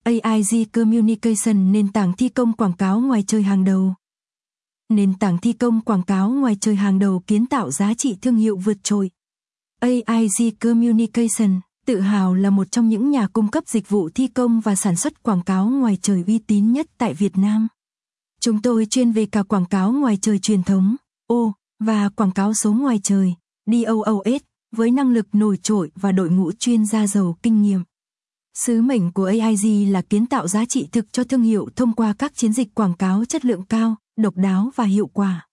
AIG Communication, nền tảng thi công quảng cáo ngoài trời hàng đầu. Nền tảng thi công quảng cáo ngoài trời hàng đầu kiến tạo giá trị thương hiệu vượt trội. AIG Communication tự hào là một trong những nhà cung cấp dịch vụ thi công và sản xuất quảng cáo ngoài trời uy tín nhất tại Việt Nam. Chúng tôi chuyên về cả quảng cáo ngoài trời truyền thống, và quảng cáo số ngoài trời, DOOS, với năng lực nổi trội và đội ngũ chuyên gia giàu kinh nghiệm. Sứ mệnh của AIG là kiến tạo giá trị thực cho thương hiệu thông qua các chiến dịch quảng cáo chất lượng cao, độc đáo và hiệu quả.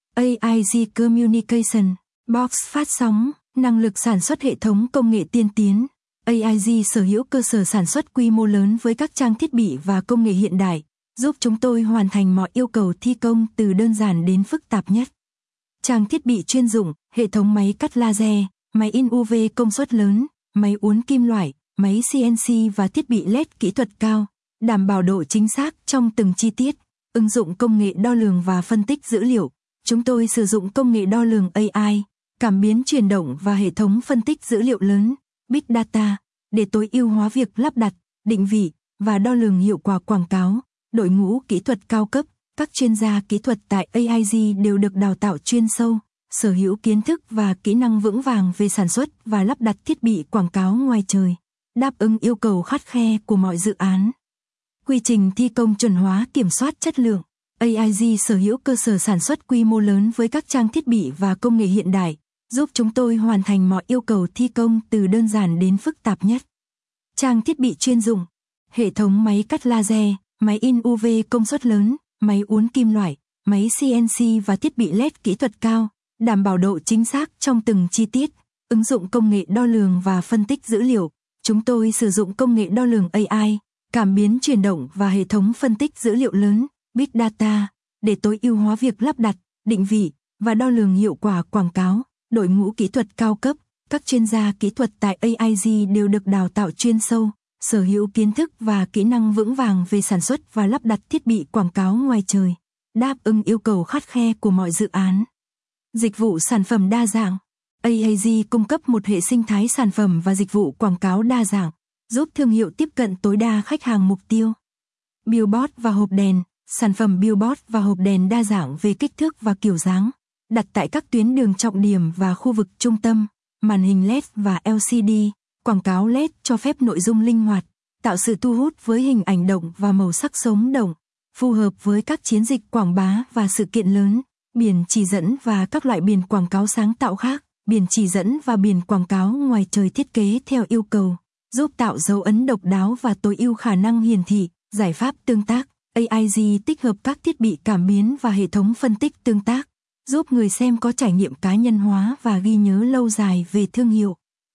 AIG Communication, Box phát sóng, năng lực sản xuất hệ thống công nghệ tiên tiến. AIG sở hữu cơ sở sản xuất quy mô lớn với các trang thiết bị và công nghệ hiện đại, giúp chúng tôi hoàn thành mọi yêu cầu thi công từ đơn giản đến phức tạp nhất. Trang thiết bị chuyên dụng, hệ thống máy cắt laser, máy in UV công suất lớn, máy uốn kim loại, máy CNC và thiết bị LED kỹ thuật cao, đảm bảo độ chính xác trong từng chi tiết. Ứng dụng công nghệ đo lường và phân tích dữ liệu. Chúng tôi sử dụng công nghệ đo lường AI, cảm biến chuyển động và hệ thống phân tích dữ liệu lớn, Big Data, để tối ưu hóa việc lắp đặt, định vị và đo lường hiệu quả quảng cáo. Đội ngũ kỹ thuật cao cấp, các chuyên gia kỹ thuật tại AIG đều được đào tạo chuyên sâu, sở hữu kiến thức và kỹ năng vững vàng về sản xuất và lắp đặt thiết bị quảng cáo ngoài trời, đáp ứng yêu cầu khắt khe của mọi dự án. Quy trình thi công chuẩn hóa kiểm soát chất lượng. AIG sở hữu cơ sở sản xuất quy mô lớn với các trang thiết bị và công nghệ hiện đại, giúp chúng tôi hoàn thành mọi yêu cầu thi công từ đơn giản đến phức tạp nhất. Trang thiết bị chuyên dụng, hệ thống máy cắt laser, máy in UV công suất lớn, máy uốn kim loại, máy CNC và thiết bị LED kỹ thuật cao, đảm bảo độ chính xác trong từng chi tiết. Ứng dụng công nghệ đo lường và phân tích dữ liệu. Chúng tôi sử dụng công nghệ đo lường AI, cảm biến chuyển động và hệ thống phân tích dữ liệu lớn, Big Data, để tối ưu hóa việc lắp đặt, định vị và đo lường hiệu quả quảng cáo. Đội ngũ kỹ thuật cao cấp, các chuyên gia kỹ thuật tại AIG đều được đào tạo chuyên sâu, sở hữu kiến thức và kỹ năng vững vàng về sản xuất và lắp đặt thiết bị quảng cáo ngoài trời, đáp ứng yêu cầu khắt khe của mọi dự án. Dịch vụ sản phẩm đa dạng. AIG cung cấp một hệ sinh thái sản phẩm và dịch vụ quảng cáo đa dạng, giúp thương hiệu tiếp cận tối đa khách hàng mục tiêu. Billboard và hộp đèn. Sản phẩm billboard và hộp đèn đa dạng về kích thước và kiểu dáng, đặt tại các tuyến đường trọng điểm và khu vực trung tâm, màn hình LED và LCD, quảng cáo LED cho phép nội dung linh hoạt, tạo sự thu hút với hình ảnh động và màu sắc sống động, phù hợp với các chiến dịch quảng bá và sự kiện lớn. Biển chỉ dẫn và các loại biển quảng cáo sáng tạo khác. Biển chỉ dẫn và biển quảng cáo ngoài trời thiết kế theo yêu cầu, giúp tạo dấu ấn độc đáo và tối ưu khả năng hiển thị. Giải pháp tương tác. AIG tích hợp các thiết bị cảm biến và hệ thống phân tích tương tác, giúp người xem có trải nghiệm cá nhân hóa và ghi nhớ lâu dài về thương hiệu.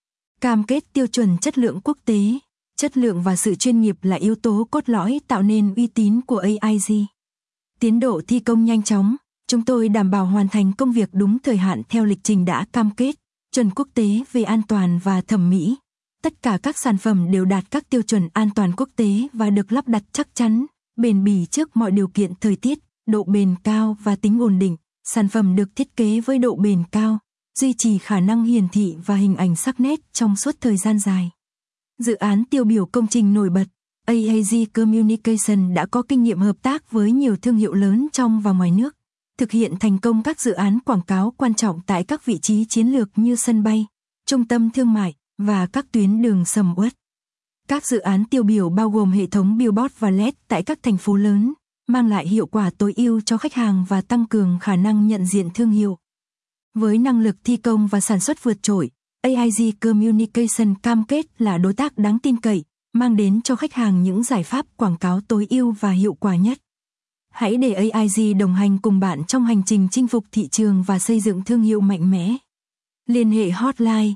Cam kết tiêu chuẩn chất lượng quốc tế. Chất lượng và sự chuyên nghiệp là yếu tố cốt lõi tạo nên uy tín của AIG. Tiến độ thi công nhanh chóng. Chúng tôi đảm bảo hoàn thành công việc đúng thời hạn theo lịch trình đã cam kết, chuẩn quốc tế về an toàn và thẩm mỹ. Tất cả các sản phẩm đều đạt các tiêu chuẩn an toàn quốc tế và được lắp đặt chắc chắn, bền bỉ trước mọi điều kiện thời tiết, độ bền cao và tính ổn định. Sản phẩm được thiết kế với độ bền cao, duy trì khả năng hiển thị và hình ảnh sắc nét trong suốt thời gian dài. Dự án tiêu biểu công trình nổi bật. AIG Communication đã có kinh nghiệm hợp tác với nhiều thương hiệu lớn trong và ngoài nước, thực hiện thành công các dự án quảng cáo quan trọng tại các vị trí chiến lược như sân bay, trung tâm thương mại và các tuyến đường sầm uất. Các dự án tiêu biểu bao gồm hệ thống billboard và LED tại các thành phố lớn, mang lại hiệu quả tối ưu cho khách hàng và tăng cường khả năng nhận diện thương hiệu. Với năng lực thi công và sản xuất vượt trội, AIG Communication cam kết là đối tác đáng tin cậy, mang đến cho khách hàng những giải pháp quảng cáo tối ưu và hiệu quả nhất. Hãy để AIG đồng hành cùng bạn trong hành trình chinh phục thị trường và xây dựng thương hiệu mạnh mẽ. Liên hệ hotline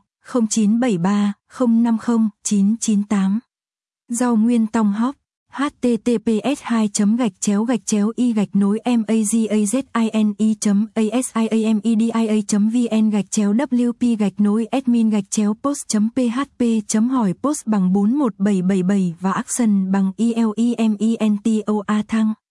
0973 050 998. Rau nguyên tong hóc. https://magazine.asimedia.vn/wp-admin-post.php.hỏi post bằng 41777 và action bằng ELEMENTOA thăng.